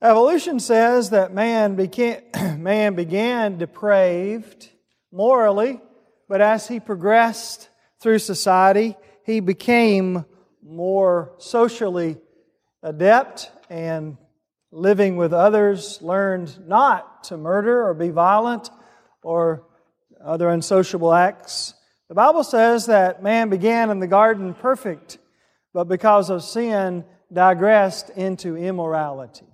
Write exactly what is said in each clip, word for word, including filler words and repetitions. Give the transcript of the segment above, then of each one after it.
Evolution says that man began, man began depraved morally, but as he progressed through society, he became more socially adept and living with others, learned not to murder or be violent or other unsociable acts. The Bible says that man began in the garden perfect, but because of sin digressed into immorality.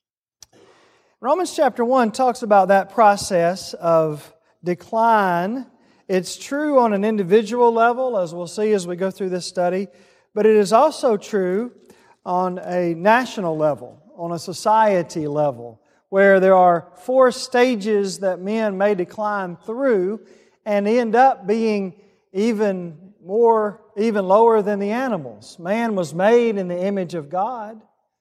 Romans chapter one talks about that process of decline. It's true on an individual level, as we'll see as we go through this study, but it is also true on a national level, on a society level, where there are four stages that men may decline through and end up being even more, even lower than the animals. Man was made in the image of God,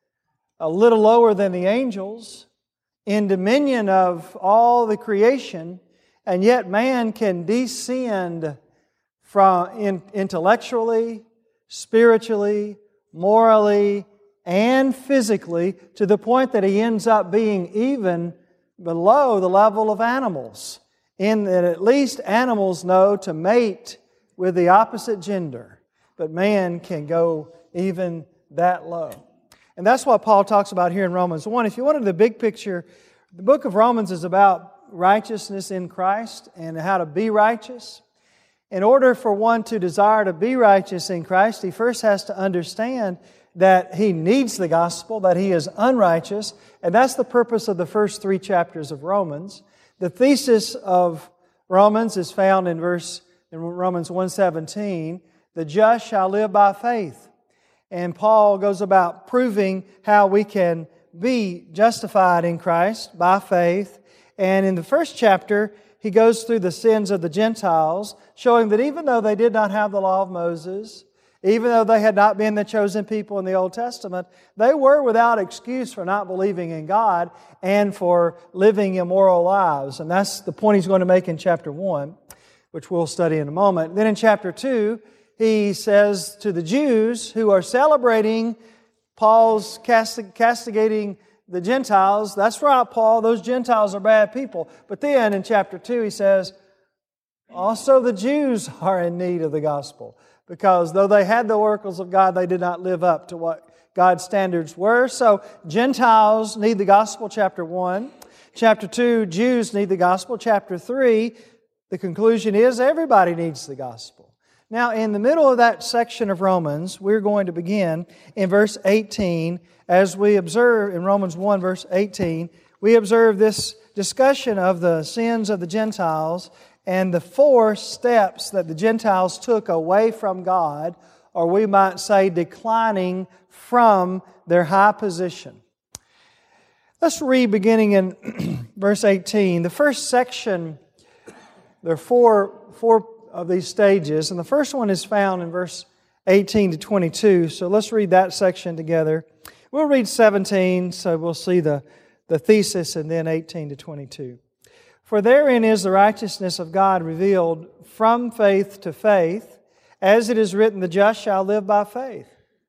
a little lower than the angels, in dominion of all the creation, and yet man can descend from in, intellectually, spiritually, morally, and physically to the point that he ends up being even below the level of animals, in that at least animals know to mate with the opposite gender, but man can go even that low. And that's what Paul talks about here in Romans one. If you wanted the big picture, the book of Romans is about righteousness in Christ and how to be righteous. In order for one to desire to be righteous in Christ, he first has to understand that he needs the gospel, that he is unrighteous, and that's the purpose of the first three chapters of Romans. The thesis of Romans is found in verse in Romans one seventeen, the just shall live by faith. And Paul goes about proving how we can be justified in Christ by faith. And in the first chapter, he goes through the sins of the Gentiles, showing that even though they did not have the law of Moses, even though they had not been the chosen people in the Old Testament, they were without excuse for not believing in God and for living immoral lives. And that's the point he's going to make in chapter one, which we'll study in a moment. Then in chapter two, he says to the Jews who are celebrating Paul's castigating the Gentiles, that's right, Paul, those Gentiles are bad people. But then in chapter two he says, also the Jews are in need of the gospel, because though they had the oracles of God, they did not live up to what God's standards were. So Gentiles need the gospel, chapter one. Chapter two, Jews need the gospel. Chapter three, the conclusion is everybody needs the gospel. Now, in the middle of that section of Romans, we're going to begin in verse eighteen. As we observe in Romans one, verse eighteen, we observe this discussion of the sins of the Gentiles and the four steps that the Gentiles took away from God, or we might say declining from their high position. Let's read beginning in verse eighteen. The first section, there are four, four of these stages, and the first one is found in verse eighteen to twenty-two. So let's read that section together. We'll read seventeen, so we'll see the, the thesis, and then eighteen to twenty-two. For therein is the righteousness of God revealed from faith to faith, as it is written, the just shall live by faith.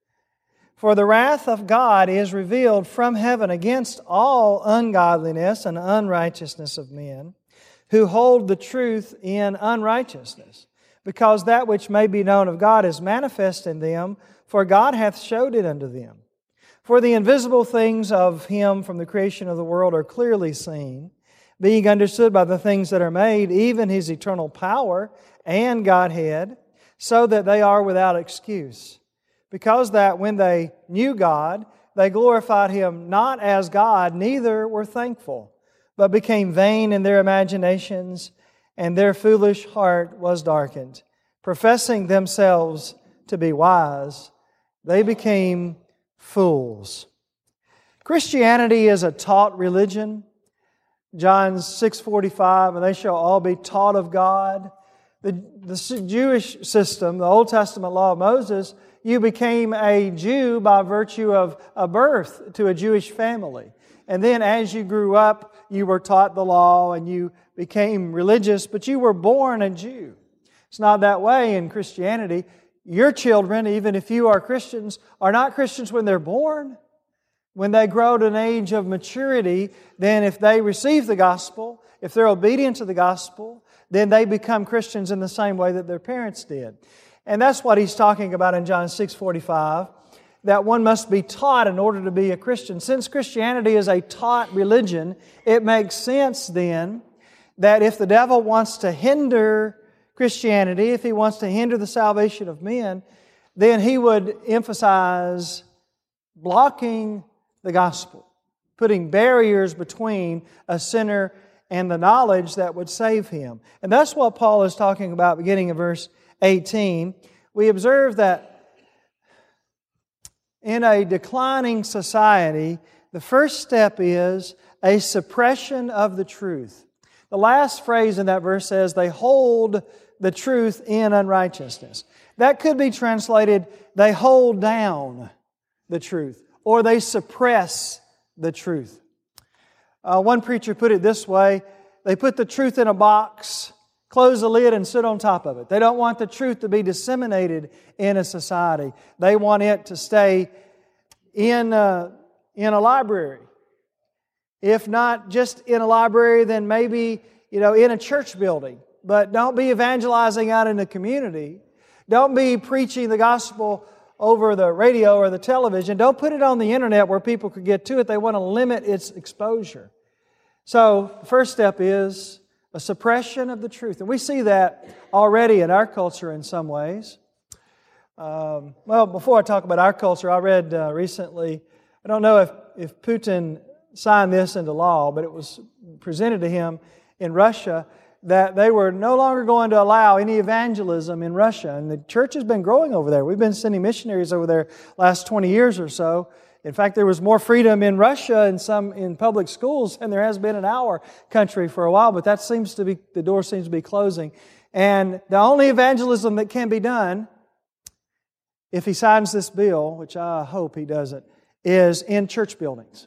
For the wrath of God is revealed from heaven against all ungodliness and unrighteousness of men, who hold the truth in unrighteousness, because that which may be known of God is manifest in them, for God hath showed it unto them. For the invisible things of Him from the creation of the world are clearly seen, being understood by the things that are made, even His eternal power and Godhead, so that they are without excuse. Because that when they knew God, they glorified Him not as God, neither were thankful, but became vain in their imaginations, and their foolish heart was darkened. Professing themselves to be wise, they became fools. Christianity is a taught religion. John six forty-five, and they shall all be taught of God. The, the Jewish system, the Old Testament law of Moses, you became a Jew by virtue of a birth to a Jewish family. And then as you grew up, you were taught the law and you became religious, but you were born a Jew. It's not that way in Christianity. Your children, even if you are Christians, are not Christians when they're born. When they grow to an age of maturity, then if they receive the gospel, if they're obedient to the gospel, then they become Christians in the same way that their parents did. And that's what he's talking about in John six forty-five, that one must be taught in order to be a Christian. Since Christianity is a taught religion, it makes sense then that if the devil wants to hinder Christianity, if he wants to hinder the salvation of men, then he would emphasize blocking the gospel, putting barriers between a sinner and the knowledge that would save him. And that's what Paul is talking about beginning of verse eighteen. We observe that in a declining society, the first step is a suppression of the truth. The last phrase in that verse says, they hold the truth in unrighteousness. That could be translated, they hold down the truth, or they suppress the truth. Uh, one preacher put it this way, they put the truth in a box, close the lid and sit on top of it. They don't want the truth to be disseminated in a society. They want it to stay in a, in a library. If not just in a library, then maybe, you know, in a church building. But don't be evangelizing out in the community. Don't be preaching the gospel over the radio or the television. Don't put it on the internet where people could get to it. They want to limit its exposure. So the first step is a suppression of the truth. And we see that already in our culture in some ways. Um, well, before I talk about our culture, I read uh, recently, I don't know if, if Putin signed this into law, but it was presented to him in Russia that they were no longer going to allow any evangelism in Russia. And the church has been growing over there. We've been sending missionaries over there last twenty years or so. In fact, there was more freedom in Russia in some in public schools than there has been in our country for a while, but that seems to be, the door seems to be closing. And the only evangelism that can be done, if he signs this bill, which I hope he doesn't, is in church buildings.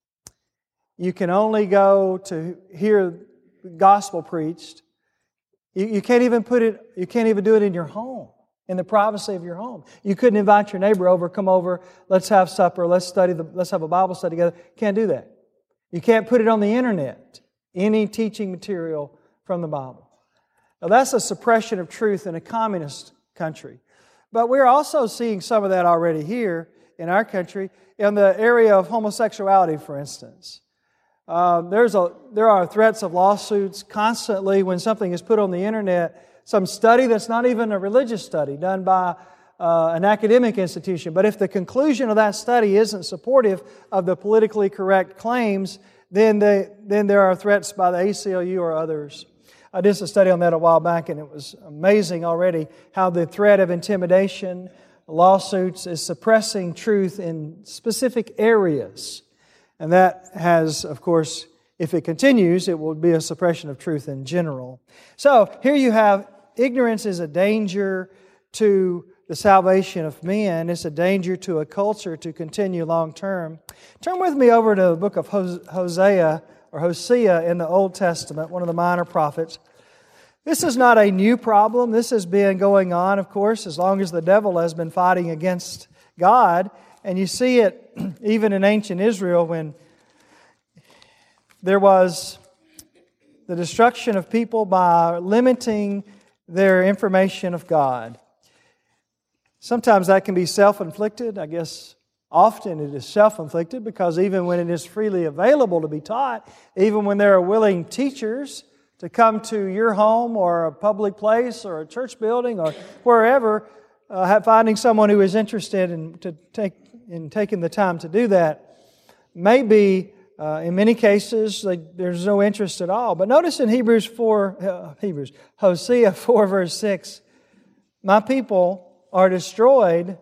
You can only go to hear the gospel preached. You, you can't even put it, you can't even do it in your home, in the privacy of your home. You couldn't invite your neighbor over, come over, let's have supper, let's study, the, let's have a Bible study together. Can't do that. You can't put it on the internet, any teaching material from the Bible. Now that's a suppression of truth in a communist country. But we're also seeing some of that already here in our country, in the area of homosexuality, for instance. Uh, there's a, there are threats of lawsuits constantly when something is put on the internet, some study that's not even a religious study done by uh, an academic institution. But if the conclusion of that study isn't supportive of the politically correct claims, then, they, then there are threats by the A C L U or others. I did a study on that a while back, and it was amazing already how the threat of intimidation, lawsuits, is suppressing truth in specific areas. And that has, of course, if it continues, it will be a suppression of truth in general. So here you have, ignorance is a danger to the salvation of men. It's a danger to a culture to continue long term. Turn with me over to the book of Hosea, or Hosea in the Old Testament, one of the minor prophets. This is not a new problem. This has been going on, of course, as long as the devil has been fighting against God. And you see it even in ancient Israel when there was the destruction of people by limiting their information of God. Sometimes that can be self-inflicted. I guess often it is self-inflicted because even when it is freely available to be taught, even when there are willing teachers to come to your home or a public place or a church building or wherever, uh, finding someone who is interested in to take in taking the time to do that, maybe uh, in many cases they, there's no interest at all. But notice in Hebrews four, uh, Hebrews Hosea four verse six, my people are destroyed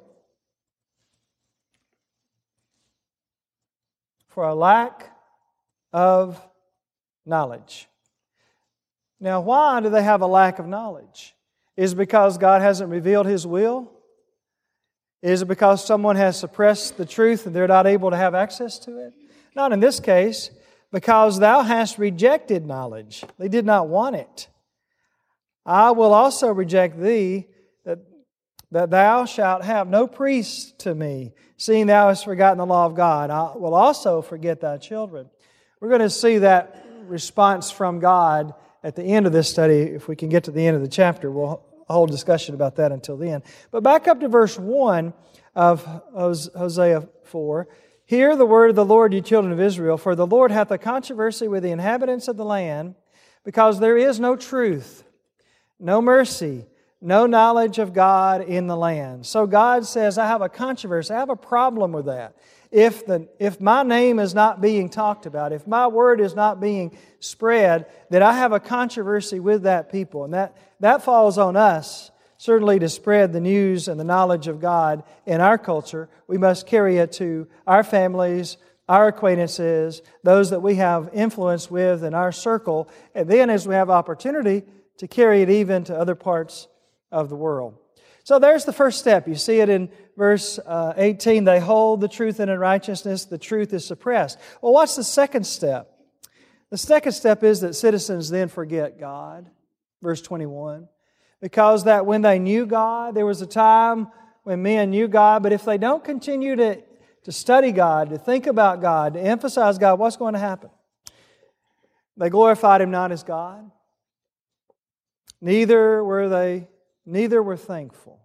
for a lack of knowledge. Now, why do they have a lack of knowledge? Is it because God hasn't revealed His will? Is it because someone has suppressed the truth and they're not able to have access to it? Not in this case, because thou hast rejected knowledge. They did not want it. I will also reject thee. That that thou shalt have no priest to me, seeing thou hast forgotten the law of God. I will also forget thy children. We're going to see that response from God at the end of this study. If we can get to the end of the chapter, we'll hold discussion about that until then. But back up to verse one of Hosea four. Hear the word of the Lord, ye children of Israel, for the Lord hath a controversy with the inhabitants of the land, because there is no truth, no mercy, no knowledge of God in the land. So God says, I have a controversy, I have a problem with that. If the if my name is not being talked about, if my word is not being spread, then I have a controversy with that people. And that, that falls on us, certainly to spread the news and the knowledge of God in our culture. We must carry it to our families, our acquaintances, those that we have influence with in our circle, and then as we have opportunity to carry it even to other parts of the world. So there's the first step. You see it in verse uh, eighteen. They hold the truth in unrighteousness. The truth is suppressed. Well, what's the second step? The second step is that citizens then forget God. Verse twenty-one. Because that when they knew God, there was a time when men knew God, but if they don't continue to, to study God, to think about God, to emphasize God, what's going to happen? They glorified Him not as God. Neither were they Neither were thankful.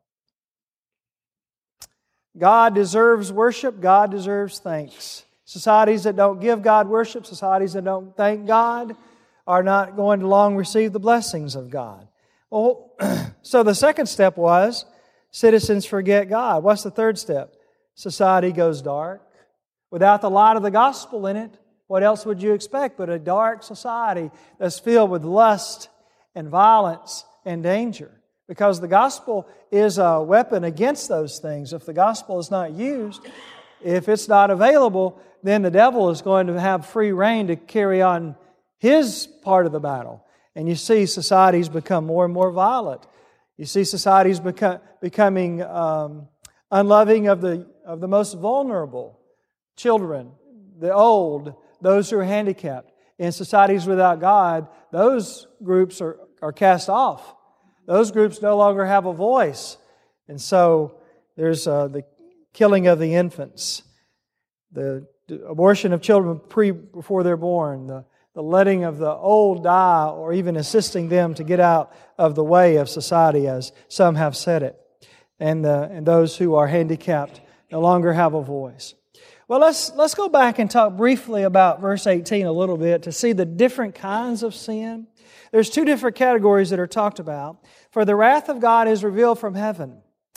God deserves worship. God deserves thanks. Societies that don't give God worship, societies that don't thank God, are not going to long receive the blessings of God. Well, so the second step was citizens forget God. What's the third step? Society goes dark. Without the light of the gospel in it, what else would you expect but a dark society that's filled with lust and violence and danger? Because the gospel is a weapon against those things. If the gospel is not used, if it's not available, then the devil is going to have free rein to carry on his part of the battle. And you see societies become more and more violent. You see societies become, becoming um, unloving of the, of the most vulnerable, children, the old, those who are handicapped. In societies without God, those groups are, are cast off. Those groups no longer have a voice. And so there's uh, the killing of the infants, the abortion of children pre before they're born, the, the letting of the old die, or even assisting them to get out of the way of society, as some have said it. And, the, and those who are handicapped no longer have a voice. Well, let's, let's go back and talk briefly about verse eighteen a little bit to see the different kinds of sin. There's two different categories that are talked about. For the wrath of God is revealed from heaven.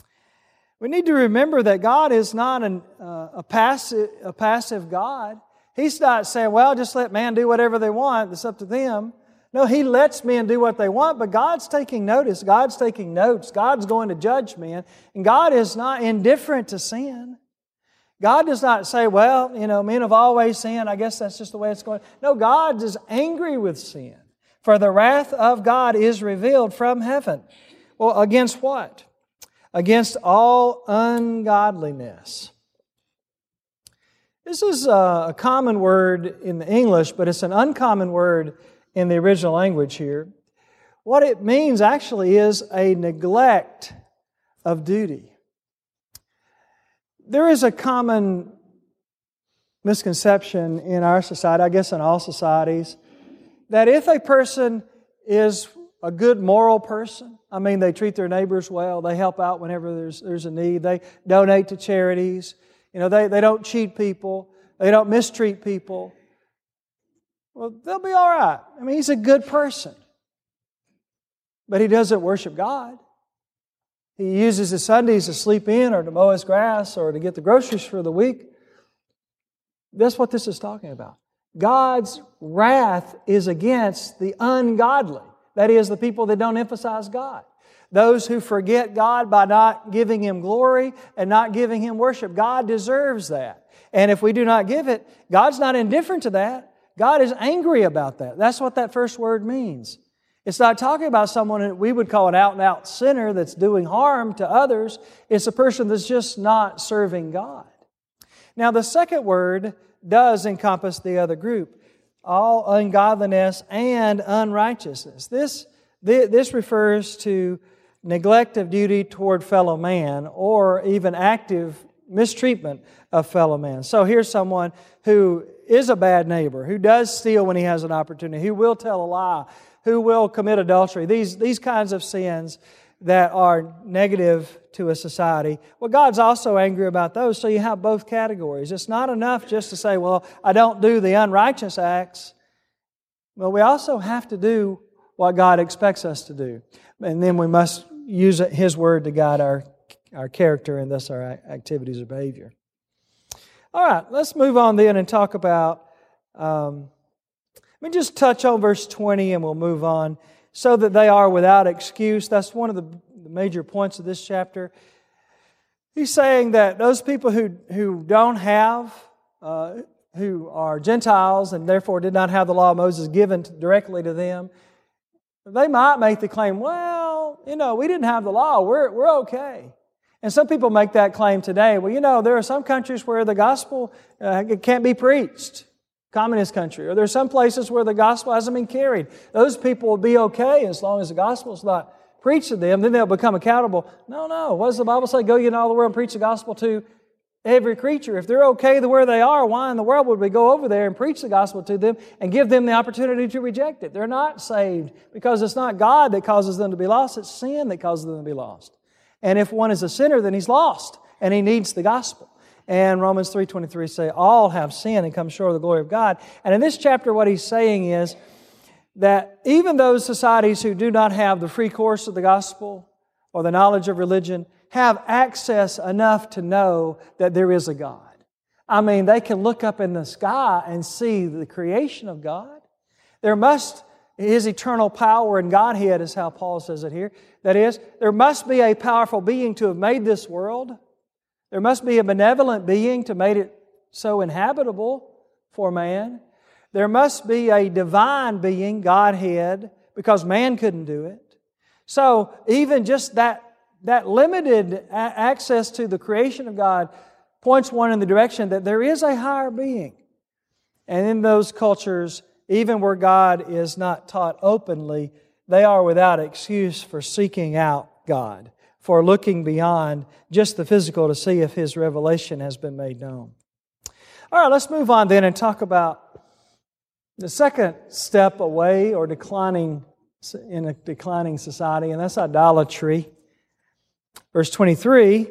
We need to remember that God is not an, uh, a, passive, a passive God. He's not saying, well, just let man do whatever they want. It's up to them. No, He lets men do what they want, but God's taking notice. God's taking notes. God's going to judge men. And God is not indifferent to sin. God does not say, well, you know, men have always sinned. I guess that's just the way it's going. No, God is angry with sin. For the wrath of God is revealed from heaven. Well, against what? Against all ungodliness. This is a common word in the English, but it's an uncommon word in the original language here. What it means actually is a neglect of duty. There is a common misconception in our society, I guess in all societies, that if a person is a good moral person, I mean, they treat their neighbors well, they help out whenever there's there's a need, they donate to charities, you know, they, they don't cheat people, they don't mistreat people, well, they'll be all right. I mean, he's a good person. But he doesn't worship God. He uses his Sundays to sleep in or to mow his grass or to get the groceries for the week. That's what this is talking about. God's wrath is against the ungodly. That is, the people that don't emphasize God. Those who forget God by not giving Him glory and not giving Him worship. God deserves that. And if we do not give it, God's not indifferent to that. God is angry about that. That's what that first word means. It's not talking about someone that we would call an out-and-out sinner that's doing harm to others. It's a person that's just not serving God. Now, the second word does encompass the other group. All ungodliness and unrighteousness. This, this refers to neglect of duty toward fellow man, or even active mistreatment of fellow man. So here's someone who is a bad neighbor, who does steal when he has an opportunity, who will tell a lie, who will commit adultery. These, these kinds of sins that are negative to a society. Well, God's also angry about those, so you have both categories. It's not enough just to say, well, I don't do the unrighteous acts. Well, we also have to do what God expects us to do. And then we must use His Word to guide our, our character and thus our activities or behavior. All right, let's move on then and talk about, um, let me just touch on verse twenty and we'll move on. So that they are without excuse. That's one of the major points of this chapter. He's saying that those people who, who don't have, uh, who are Gentiles and therefore did not have the law of Moses given directly to them, they might make the claim, well, you know, we didn't have the law, we're, we're okay. And some people make that claim today. Well, you know, there are some countries where the gospel uh, can't be preached. Communist country, or there's some places where the gospel hasn't been carried. Those people will be okay as long as the gospel is not preached to them. Then they'll become accountable. No, no. What does the Bible say? Go ye into all the world and preach the gospel to every creature. If they're okay where they are, why in the world would we go over there and preach the gospel to them and give them the opportunity to reject it? They're not saved because it's not God that causes them to be lost. It's sin that causes them to be lost. And if one is a sinner, then he's lost and he needs the gospel. And Romans three twenty-three say, all have sinned and come short of the glory of God. And in this chapter, what he's saying is that even those societies who do not have the free course of the gospel or the knowledge of religion have access enough to know that there is a God. I mean, they can look up in the sky and see the creation of God. There must, His eternal power and Godhead is how Paul says it here. That is, there must be a powerful being to have made this world. There must be a benevolent being to make it so inhabitable for man. There must be a divine being, Godhead, because man couldn't do it. So even just that, that limited a- access to the creation of God points one in the direction that there is a higher being. And in those cultures, even where God is not taught openly, they are without excuse for seeking out God, for looking beyond just the physical to see if His revelation has been made known. All right, let's move on then and talk about the second step away or declining in a declining society, and that's idolatry. Verse twenty-three,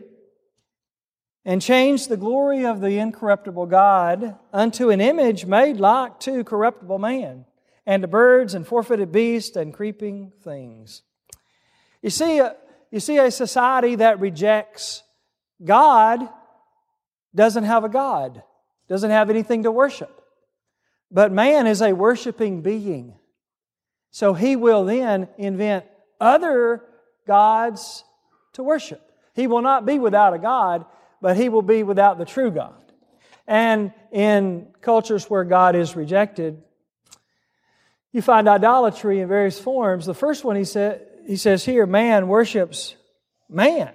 and change the glory of the incorruptible God unto an image made like to corruptible man, and to birds and four-footed beasts and creeping things. You see, You see, a society that rejects God doesn't have a God, doesn't have anything to worship. But man is a worshiping being. So he will then invent other gods to worship. He will not be without a God, but he will be without the true God. And in cultures where God is rejected, you find idolatry in various forms. The first one he said, He says here, man worships man.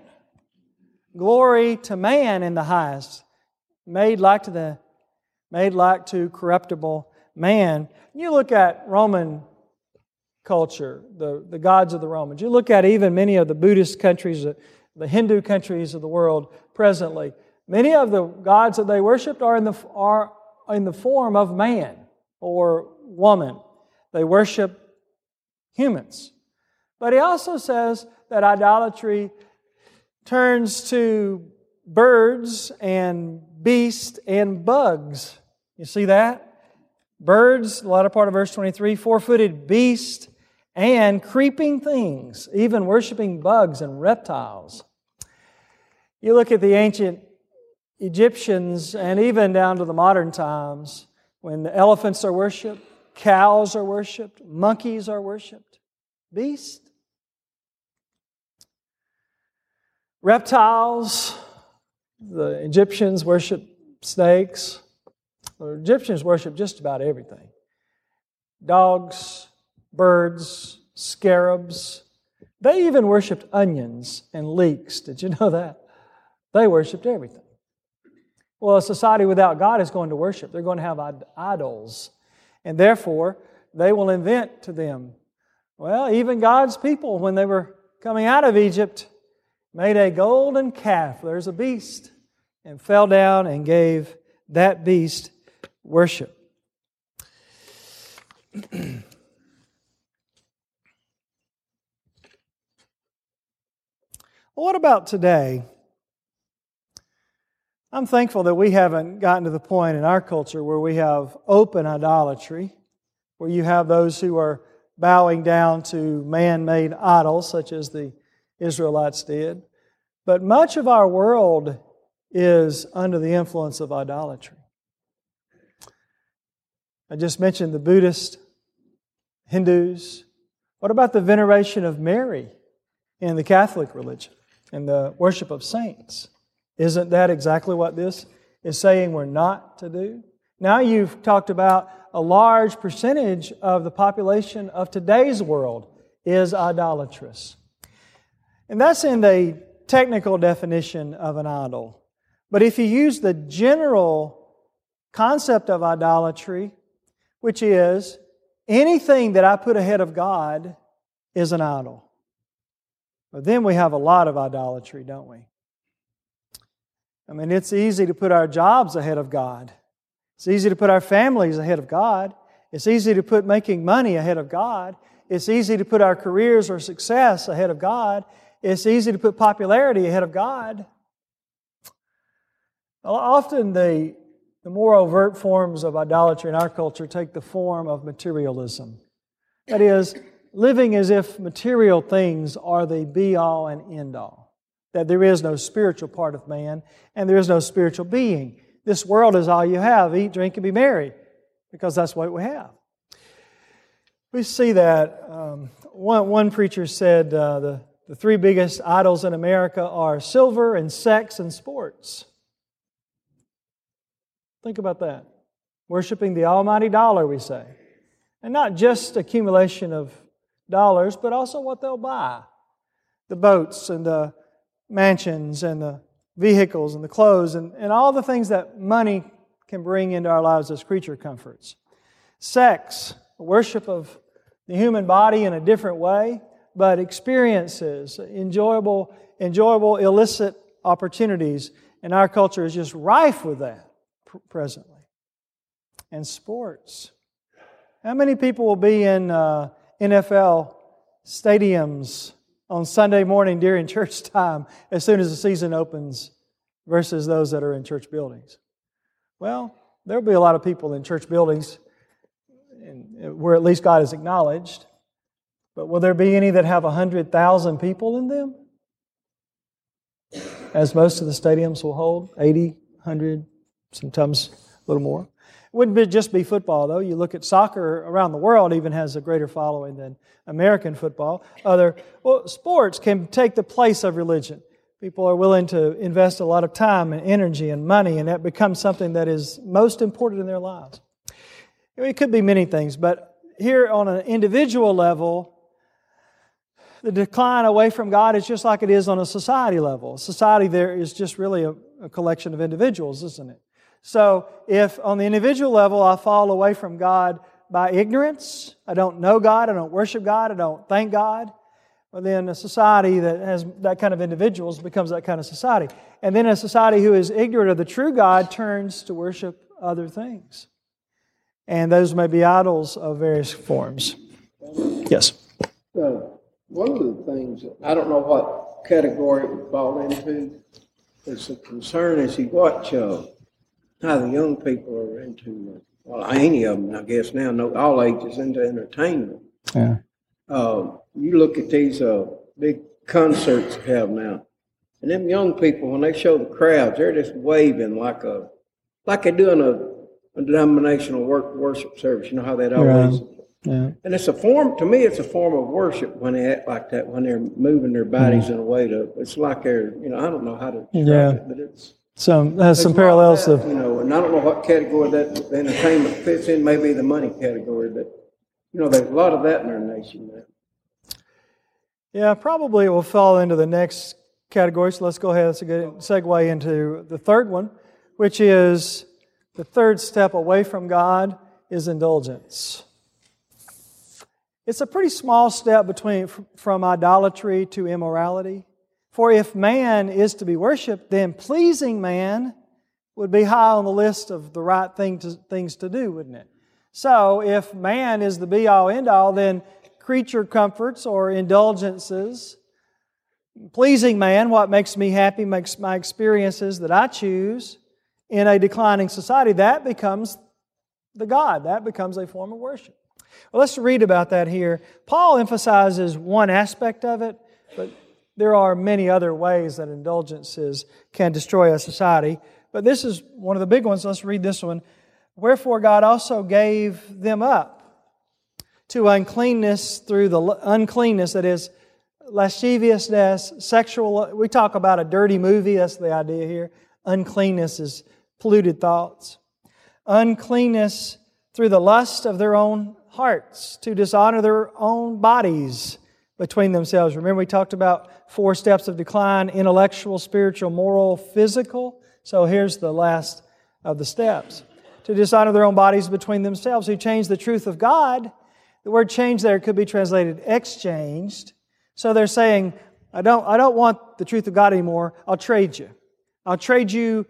Glory to man in the highest. Made like to the made like to corruptible man. You look at Roman culture, the, the gods of the Romans. You look at even many of the Buddhist countries, the Hindu countries of the world presently. Many of the gods that they worshipped are in the are in the form of man or woman. They worship humans. But he also says that idolatry turns to birds and beasts and bugs. You see that? Birds, the latter part of verse twenty-three, four-footed beasts and creeping things, even worshiping bugs and reptiles. You look at the ancient Egyptians and even down to the modern times when the elephants are worshipped, cows are worshipped, monkeys are worshipped, beasts. Reptiles, the Egyptians worship snakes. The Egyptians worship just about everything. Dogs, birds, scarabs. They even worshipped onions and leeks. Did you know that? They worshipped everything. Well, a society without God is going to worship. They're going to have idols. And therefore, they will invent to them. Well, even God's people, when they were coming out of Egypt, made a golden calf. There's a beast. And fell down and gave that beast worship. What about today? I'm thankful that we haven't gotten to the point in our culture where we have open idolatry, where you have those who are bowing down to man-made idols, such as the Israelites did. But much of our world is under the influence of idolatry. I just mentioned the Buddhist, Hindus. What about the veneration of Mary in the Catholic religion and the worship of saints? Isn't that exactly what this is saying we're not to do? Now you've talked about a large percentage of the population of today's world is idolatrous. And that's in the technical definition of an idol. But if you use the general concept of idolatry, which is anything that I put ahead of God is an idol. But then we have a lot of idolatry, don't we? I mean, it's easy to put our jobs ahead of God. It's easy to put our families ahead of God. It's easy to put making money ahead of God. It's easy to put our careers or success ahead of God. It's easy to put popularity ahead of God. Often the, the more overt forms of idolatry in our culture take the form of materialism. That is, living as if material things are the be-all and end-all. That there is no spiritual part of man and there is no spiritual being. This world is all you have. Eat, drink, and be merry. Because that's what we have. We see that. Um, one, one preacher said uh, the, the three biggest idols in America are silver and sex and sports. Think about that. Worshipping the almighty dollar, we say. And not just accumulation of dollars, but also what they'll buy. The boats and the mansions and the vehicles and the clothes and, and all the things that money can bring into our lives as creature comforts. Sex, worship of the human body in a different way, but experiences, enjoyable, enjoyable illicit opportunities. And our culture is just rife with that presently. And sports. How many people will be in uh, N F L stadiums on Sunday morning during church time as soon as the season opens versus those that are in church buildings? Well, there'll be a lot of people in church buildings where at least God is acknowledged. But will there be any that have one hundred thousand people in them? As most of the stadiums will hold, eighty, one hundred, sometimes a little more. It wouldn't be just be football, though. You look at soccer around the world, even has a greater following than American football. Other well, sports can take the place of religion. People are willing to invest a lot of time and energy and money, and that becomes something that is most important in their lives. It could be many things, but here on an individual level, the decline away from God is just like it is on a society level. Society there is just really a, a collection of individuals, isn't it? So if on the individual level I fall away from God by ignorance, I don't know God, I don't worship God, I don't thank God, well then a society that has that kind of individuals becomes that kind of society. And then a society who is ignorant of the true God turns to worship other things. And those may be idols of various forms. Yes? So one of the things, I don't know what category it would fall into, is the concern as you watch uh, how the young people are into, well, any of them, I guess now, no, all ages into entertainment. Yeah. Uh, you look at these uh, big concerts we have now, and them young people, when they show the crowds, they're just waving like a, like they're doing a, a denominational work, worship service. You know how that always. Yeah. Yeah. And it's a form. To me, it's a form of worship when they act like that. When they're moving their bodies mm. in a way to. It's like they're. You know, I don't know how to describe yeah. it, but it's. Some has some parallels that, to. You know, and I don't know what category that the entertainment fits in. Maybe the money category, but you know, there's a lot of that in our nation now. Yeah, probably it will fall into the next category. So let's go ahead. That's a good segue into the third one, which is the third step away from God is indulgence. It's a pretty small step between from idolatry to immorality. For if man is to be worshipped, then pleasing man would be high on the list of the right thing to, things to do, wouldn't it? So if man is the be-all, end-all, then creature comforts or indulgences, pleasing man, what makes me happy, makes my experiences that I choose in a declining society, that becomes the God. That becomes a form of worship. Well, let's read about that here. Paul emphasizes one aspect of it, but there are many other ways that indulgences can destroy a society. But this is one of the big ones. Let's read this one. Wherefore God also gave them up to uncleanness through the uncleanness, that is, lasciviousness, sexual. We talk about a dirty movie. That's the idea here. Uncleanness is polluted thoughts. Uncleanness through the lust of their own hearts, to dishonor their own bodies between themselves. Remember, we talked about four steps of decline: intellectual, spiritual, moral, physical. So here's the last of the steps. To dishonor their own bodies between themselves, who change the truth of God. The word change there could be translated exchanged. So they're saying, I don't, I don't want the truth of God anymore. I'll trade you. I'll trade you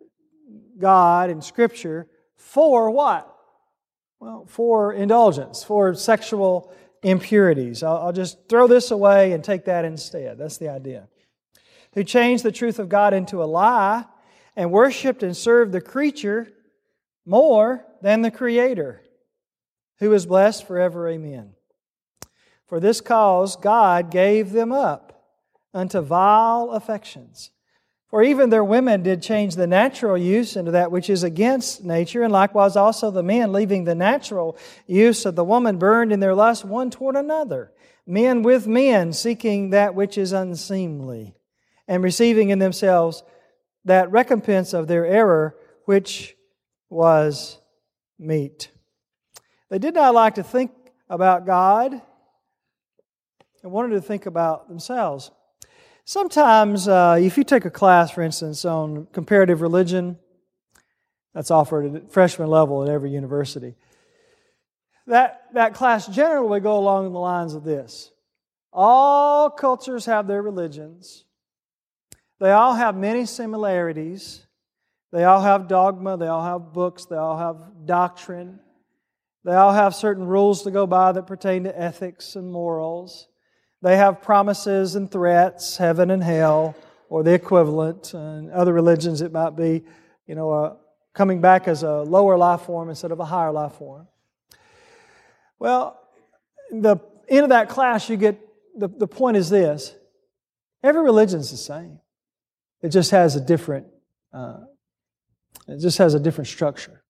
God and Scripture for what? Well, for indulgence, for sexual impurities. I'll, I'll just throw this away and take that instead. That's the idea. Who changed the truth of God into a lie and worshipped and served the creature more than the Creator, who is blessed forever. Amen. For this cause God gave them up unto vile affections. For even their women did change the natural use into that which is against nature, and likewise also the men, leaving the natural use of the woman, burned in their lust one toward another, men with men, seeking that which is unseemly, and receiving in themselves that recompense of their error, which was meat. They did not like to think about God and wanted to think about themselves. Sometimes, uh, if you take a class, for instance, on comparative religion, that's offered at freshman level at every university, that, that class generally would go along the lines of this. All cultures have their religions. They all have many similarities. They all have dogma. They all have books. They all have doctrine. They all have certain rules to go by that pertain to ethics and morals. They have promises and threats, heaven and hell, or the equivalent. In other religions, it might be, you know, uh, coming back as a lower life form instead of a higher life form. Well, the end of that class, you get, the, the point is this. Every religion is the same. It just has a different, uh, it just has a different structure.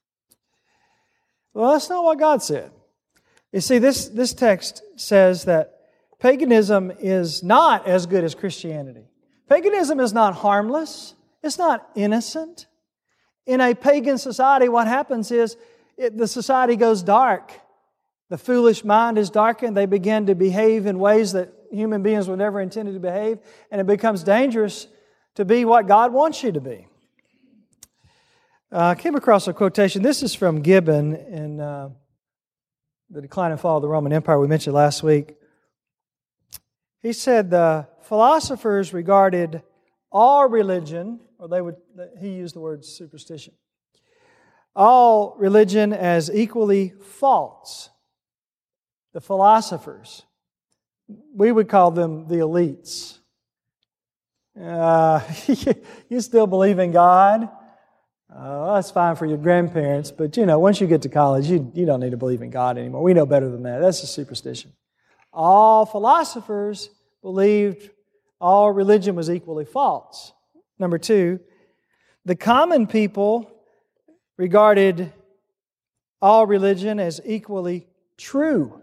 Well, that's not what God said. You see, this, this text says that paganism is not as good as Christianity. Paganism is not harmless. It's not innocent. In a pagan society, what happens is it, the society goes dark. The foolish mind is darkened. They begin to behave in ways that human beings were never intended to behave, and it becomes dangerous to be what God wants you to be. Uh, I came across a quotation. This is from Gibbon in uh, The Decline and Fall of the Roman Empire we mentioned last week. He said the philosophers regarded all religion, or they would, he used the word superstition, all religion as equally false. The philosophers, we would call them the elites. Uh, you still believe in God? Uh, that's fine for your grandparents, but you know, once you get to college, you, you don't need to believe in God anymore. We know better than that. That's a superstition. All philosophers believed all religion was equally false. Number two, the common people regarded all religion as equally true.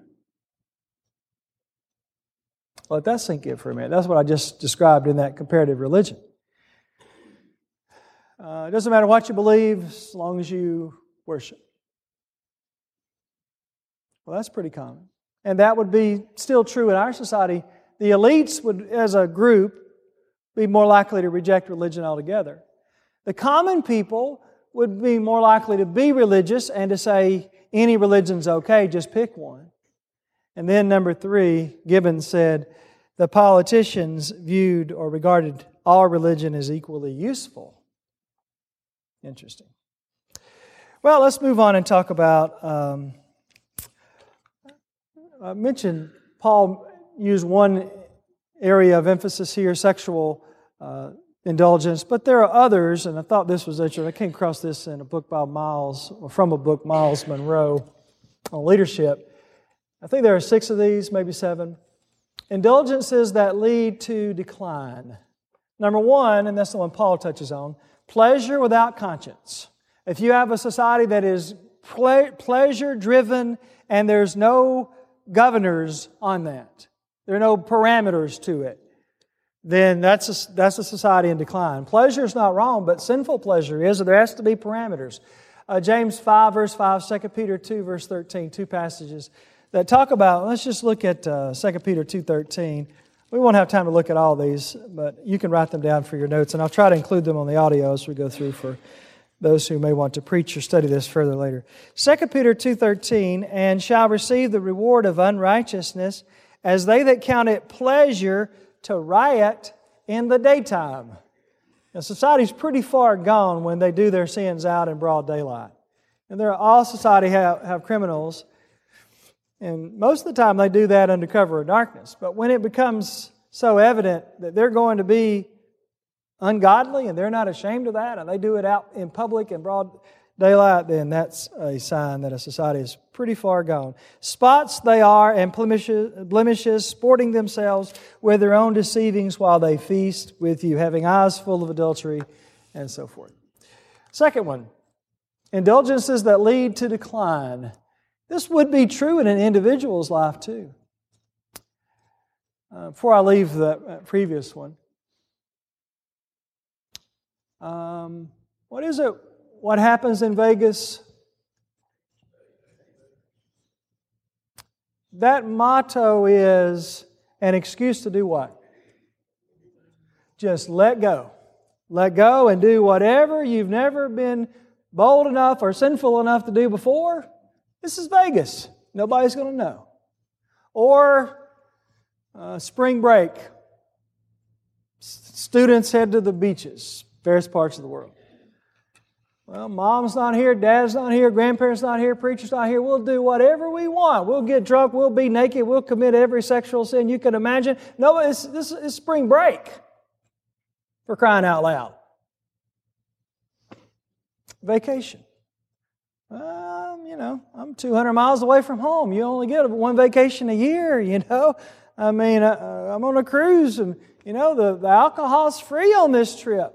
Let that sink in for a minute. That's what I just described in that comparative religion. Uh, it doesn't matter what you believe as long as you worship. Well, that's pretty common. And that would be still true in our society. The elites would, as a group, be more likely to reject religion altogether. The common people would be more likely to be religious and to say any religion's okay, just pick one. And then number three, Gibbons said, the politicians viewed or regarded all religion as equally useful. Interesting. Well, let's move on and talk about, um, I mentioned Paul used one area of emphasis here, sexual uh, indulgence, but there are others, and I thought this was interesting. I came across this in a book by Miles, or from a book, Miles Monroe, on leadership. I think there are six of these, maybe seven. Indulgences that lead to decline. Number one, and that's the one Paul touches on, pleasure without conscience. If you have a society that is ple- pleasure-driven and there's no governors on that, there are no parameters to it, then that's a, that's a society in decline. Pleasure is not wrong, but sinful pleasure is, so there has to be parameters. Uh, James five, verse five, Second Peter two, verse thirteen, two passages that talk about, let's just look at uh, Second Peter two thirteen. We won't have time to look at all these, but you can write them down for your notes, and I'll try to include them on the audio as we go through for those who may want to preach or study this further later. Second Peter two thirteen, and shall receive the reward of unrighteousness as they that count it pleasure to riot in the daytime. Now, society's pretty far gone when they do their sins out in broad daylight. And there are, all society have, have criminals, and most of the time they do that under cover of darkness. But when it becomes so evident that they're going to be ungodly and they're not ashamed of that, and they do it out in public in broad daylight, then that's a sign that a society is pretty far gone. Spots they are and blemishes, blemishes, sporting themselves with their own deceivings while they feast with you, having eyes full of adultery, and so forth. Second one, indulgences that lead to decline. This would be true in an individual's life too. Uh, before I leave the previous one, um, what is it? What happens in Vegas? That motto is an excuse to do what? Just let go. Let go and do whatever you've never been bold enough or sinful enough to do before. This is Vegas. Nobody's going to know. Or uh, spring break. S- students head to the beaches, various parts of the world. Well, mom's not here, dad's not here, grandparents not here, preacher's not here. We'll do whatever we want. We'll get drunk, we'll be naked, we'll commit every sexual sin you can imagine. No, it's, this is spring break, for crying out loud. Vacation. Um, you know, I'm two hundred miles away from home. You only get one vacation a year, you know. I mean, uh, I'm on a cruise and, you know, the, the alcohol's free on this trip.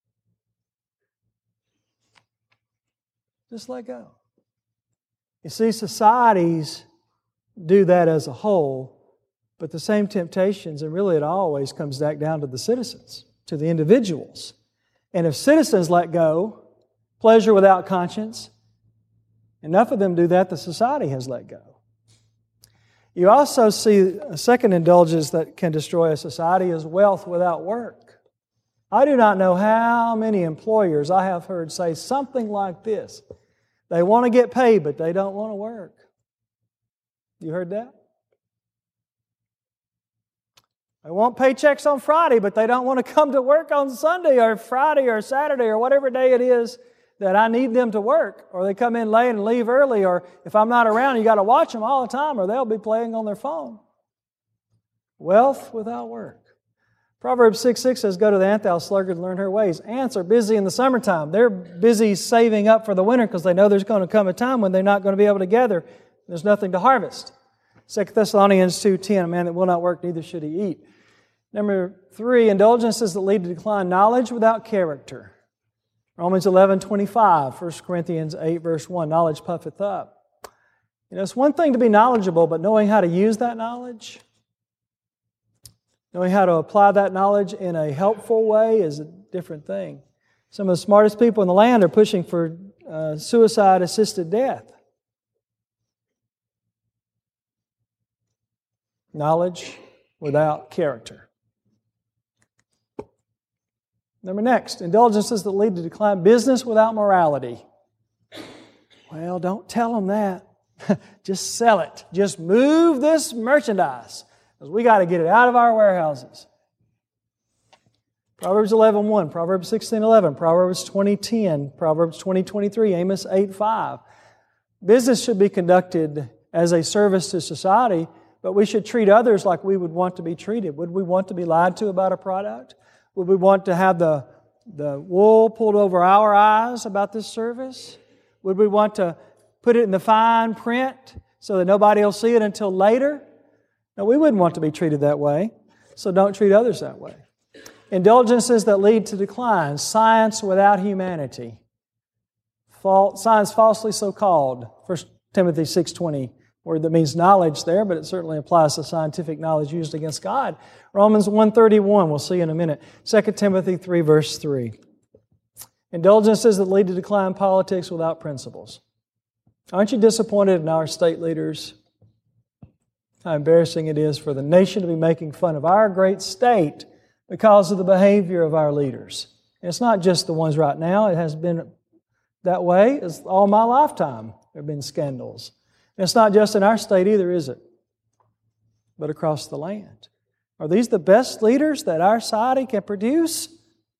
Just let go. You see, societies do that as a whole, but the same temptations, and really it always comes back down to the citizens, to the individuals. And if citizens let go, pleasure without conscience, enough of them do that, the society has let go. You also see a second indulgence that can destroy a society is wealth without work. I do not know how many employers I have heard say something like this. They want to get paid, but they don't want to work. You heard that? They want paychecks on Friday, but they don't want to come to work on Sunday or Friday or Saturday or whatever day it is that I need them to work. Or they come in late and leave early, or if I'm not around, you got to watch them all the time, or they'll be playing on their phone. Wealth without work. Proverbs six six says, go to the ant, thou sluggard, and learn her ways. Ants are busy in the summertime. They're busy saving up for the winter because they know there's going to come a time when they're not going to be able to gather. There's nothing to harvest. Second Thessalonians two ten, a man that will not work, neither should he eat. Number three, indulgences that lead to decline. Knowledge without character. Romans eleven twenty-five, First Corinthians eight, verse one, knowledge puffeth up. You know, it's one thing to be knowledgeable, but knowing how to use that knowledge, knowing how to apply that knowledge in a helpful way is a different thing. Some of the smartest people in the land are pushing for uh, suicide-assisted death. Knowledge without character. Number next, indulgences that lead to decline. Business without morality. Well, don't tell them that. Just sell it. Just move this merchandise, because we got to get it out of our warehouses. Proverbs eleven one, Proverbs sixteen eleven, Proverbs twenty ten, Proverbs twenty twenty-three, Amos eight five. Business should be conducted as a service to society, but we should treat others like we would want to be treated. Would we want to be lied to about a product? Would we want to have the, the wool pulled over our eyes about this service? Would we want to put it in the fine print so that nobody will see it until later? No, we wouldn't want to be treated that way, so don't treat others that way. Indulgences that lead to decline. Science without humanity. False, science falsely so called. First Timothy six twenty, word that means knowledge there, but it certainly applies to scientific knowledge used against God. Romans one thirty-one, we'll see in a minute. Second Timothy three, verse three. Indulgences that lead to decline. Politics without principles. Aren't you disappointed in our state leaders? How embarrassing it is for the nation to be making fun of our great state because of the behavior of our leaders. And it's not just the ones right now. It has been that way it's all my lifetime. There have been scandals. And it's not just in our state either, is it? But across the land. Are these the best leaders that our society can produce?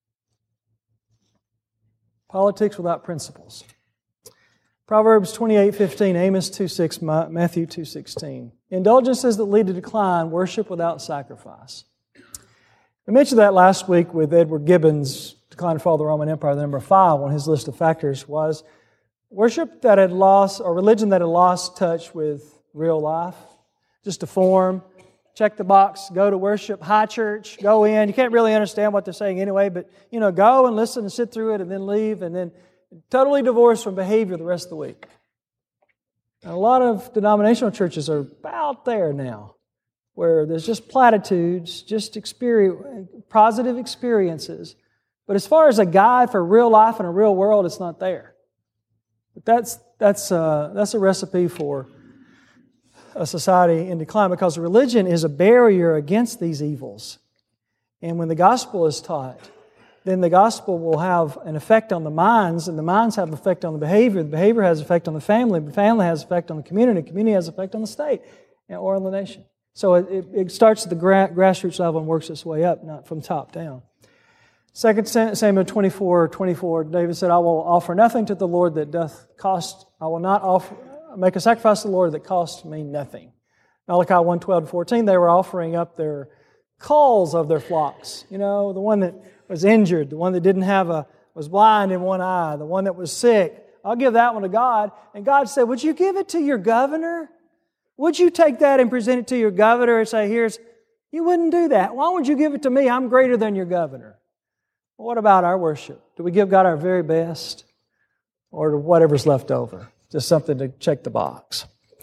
Politics without principles. Proverbs twenty-eight fifteen, Amos two six, Matthew two sixteen. Indulgences that lead to decline, worship without sacrifice. I mentioned that last week with Edward Gibbon's Decline and Fall of the Roman Empire. The number five on his list of factors was worship that had lost, or religion that had lost touch with real life. Just a form, check the box, go to worship, high church, go in. You can't really understand what they're saying anyway, but you know, go and listen and sit through it and then leave, and then totally divorced from behavior the rest of the week. And a lot of denominational churches are about there now, where there's just platitudes, just experience, positive experiences. But as far as a guide for real life and a real world, it's not there. But that's that's uh, that's a recipe for a society in decline, because religion is a barrier against these evils. And when the gospel is taught, then the gospel will have an effect on the minds, and the minds have an effect on the behavior. The behavior has an effect on the family. The family has an effect on the community. The community has an effect on the state or on the nation. So it, it starts at the gra- grassroots level and works its way up, not from top down. Second Samuel twenty-four twenty-four, David said, I will offer nothing to the Lord that doth cost, I will not offer, make a sacrifice to the Lord that costs me nothing. Malachi one twelve to fourteen, they were offering up their culls of their flocks. You know, the one that was injured, the one that didn't have a, was blind in one eye, the one that was sick. I'll give that one to God. And God said, would you give it to your governor? Would you take that and present it to your governor and say, here's, you wouldn't do that. Why would you give it to me? I'm greater than your governor. Well, what about our worship? Do we give God our very best? Or whatever's left over? Just something to check the box.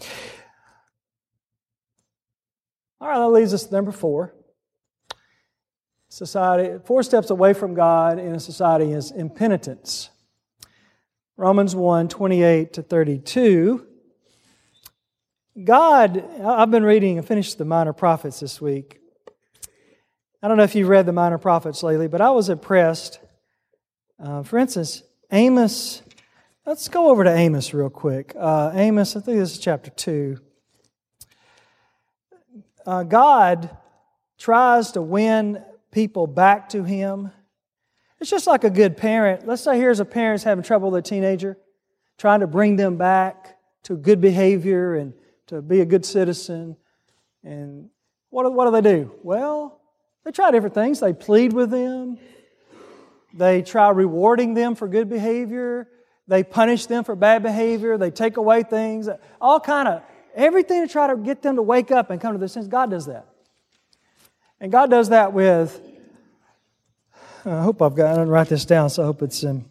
All right, that leads us to number four. Society, four steps away from God in a society is impenitence. Romans one twenty-eight to thirty-two. God, I've been reading and finished the Minor Prophets this week. I don't know if you've read the Minor Prophets lately, but I was impressed. Uh, for instance, Amos, let's go over to Amos real quick. Uh, Amos, I think this is chapter two. Uh, God tries to win people back to Him. It's just like a good parent. Let's say here's a parent's having trouble with a teenager, trying to bring them back to good behavior and to be a good citizen. And what, what do they do? Well, they try different things. They plead with them. They try rewarding them for good behavior. They punish them for bad behavior. They take away things. All kind of, everything to try to get them to wake up and come to their senses. God does that. And God does that with, I hope I've got, I didn't write this down, so I hope it's in,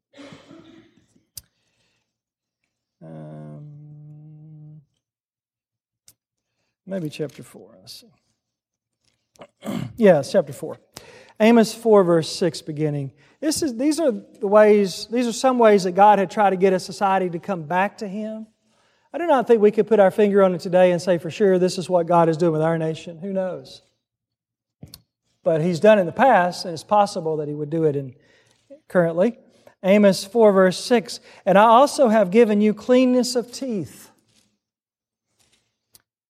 um, maybe chapter four, let's see. Yeah, it's chapter four. Amos four, verse six beginning. This is, these are the ways, these are some ways that God had tried to get a society to come back to Him. I do not think we could put our finger on it today and say for sure this is what God is doing with our nation. Who knows? But He's done it in the past, and it's possible that He would do it in currently. Amos four, verse six. And I also have given you cleanness of teeth.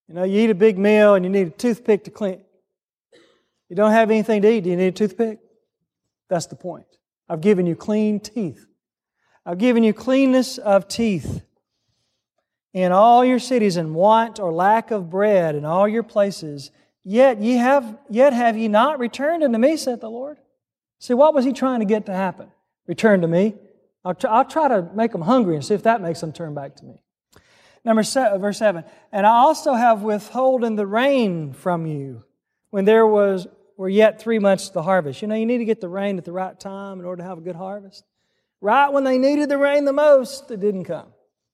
You know, you eat a big meal and you need a toothpick to clean. You don't have anything to eat. Do you need a toothpick? That's the point. I've given you clean teeth. I've given you cleanness of teeth in all your cities, and want or lack of bread in all your places. Yet ye have, yet have ye not returned unto me, saith the Lord. See, what was He trying to get to happen? Return to me. I'll try, I'll try to make them hungry and see if that makes them turn back to me. Number seven, verse seven. And I also have withholden the rain from you when there was were yet three months to the harvest. You know, you need to get the rain at the right time in order to have a good harvest. Right when they needed the rain the most, it didn't come.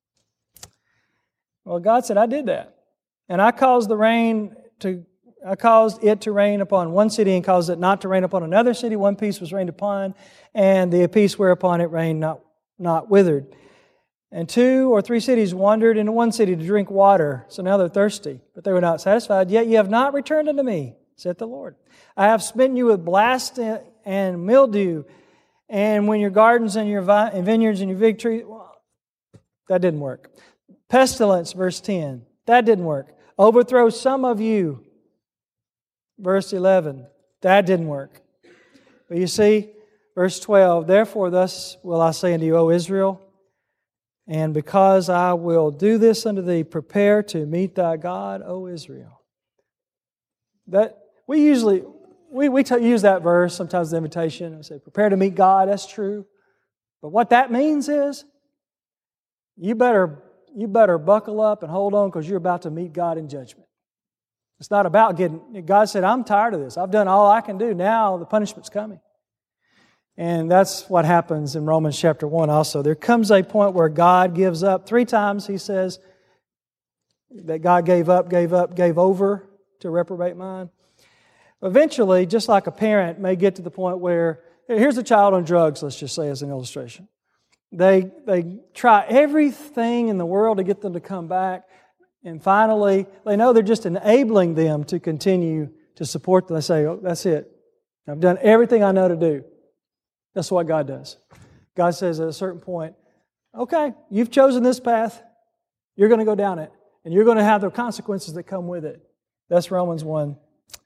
Well, God said, I did that. And I caused the rain to, I caused it to rain upon one city and caused it not to rain upon another city. One piece was rained upon, and the piece whereupon it rained not, not withered. And two or three cities wandered into one city to drink water. So now they're thirsty, but they were not satisfied. Yet ye have not returned unto me, saith the Lord. I have smitten you with blast and mildew, and when your gardens and your vineyards and your fig trees, well, that didn't work. Pestilence, verse ten, that didn't work. Overthrow some of you, verse eleven, that didn't work. But you see, verse twelve, therefore thus will I say unto you, O Israel, and because I will do this unto thee, prepare to meet thy God, O Israel. That we usually we we t- use that verse sometimes the invitation. We say, prepare to meet God. That's true, but what that means is you better you better buckle up and hold on because you're about to meet God in judgment. It's not about getting. God said, I'm tired of this. I've done all I can do. Now the punishment's coming. And that's what happens in Romans chapter one also. There comes a point where God gives up. Three times He says that God gave up, gave up, gave over to reprobate mind. Eventually, just like a parent may get to the point where, here's a child on drugs, let's just say as an illustration. They, they try everything in the world to get them to come back, and finally, they know they're just enabling them to continue to support them. They say, oh, that's it. I've done everything I know to do. That's what God does. God says at a certain point, okay, you've chosen this path. You're going to go down it. And you're going to have the consequences that come with it. That's Romans one.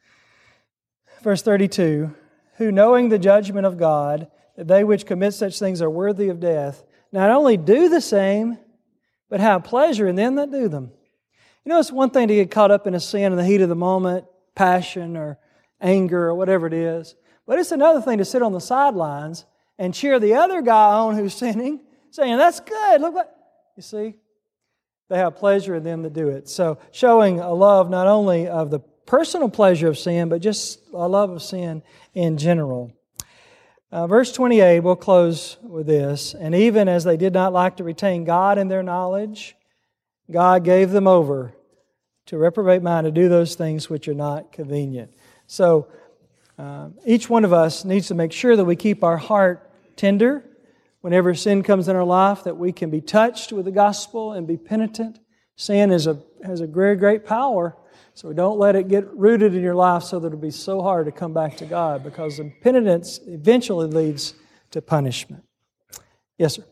Verse thirty-two, who knowing the judgment of God, that they which commit such things are worthy of death, not only do the same, but have pleasure in them that do them. You know, it's one thing to get caught up in a sin in the heat of the moment, passion or anger or whatever it is. But it's another thing to sit on the sidelines and cheer the other guy on who's sinning, saying, that's good, look what... You see? They have pleasure in them that do it. So showing a love not only of the personal pleasure of sin, but just a love of sin in general. Uh, verse twenty-eight, we'll close with this. And even as they did not like to retain God in their knowledge, God gave them over to reprobate mind to do those things which are not convenient. So uh, each one of us needs to make sure that we keep our heart tender whenever sin comes in our life, that we can be touched with the gospel and be penitent. Sin is a, has a very great power, so don't let it get rooted in your life so that it'll be so hard to come back to God, because penitence eventually leads to punishment. Yes, sir?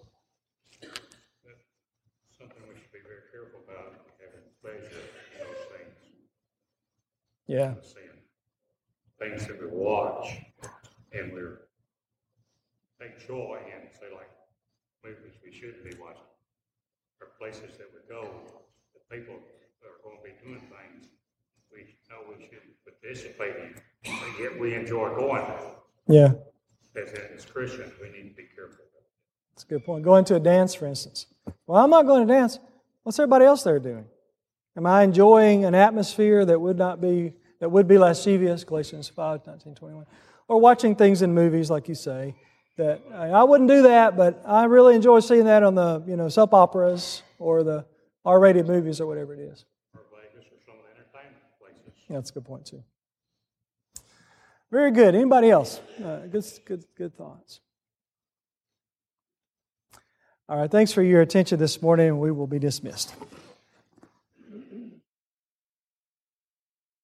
Something we should be very careful about, having pleasure in those things. Yeah. Sin. Things that we watch and we're take joy in, say like movies we shouldn't be watching, or places that we go, the people that are going to be doing things we know we shouldn't participate in, but yet we enjoy going there. Yeah. As, as Christians, we need to be careful. That's a good point. Going to a dance, for instance. Well, I'm not going to dance. What's everybody else there doing? Am I enjoying an atmosphere that would not be that would be lascivious, Galatians five, nineteen, twenty-one, or watching things in movies, like you say, that I wouldn't do that, but I really enjoy seeing that on the, you know, soap operas or the R-rated movies or whatever it is. Or Vegas or some of the entertainment places. Yeah, that's a good point too. Very good. Anybody else? Uh, good, good, good thoughts. All right. Thanks for your attention this morning, and we will be dismissed.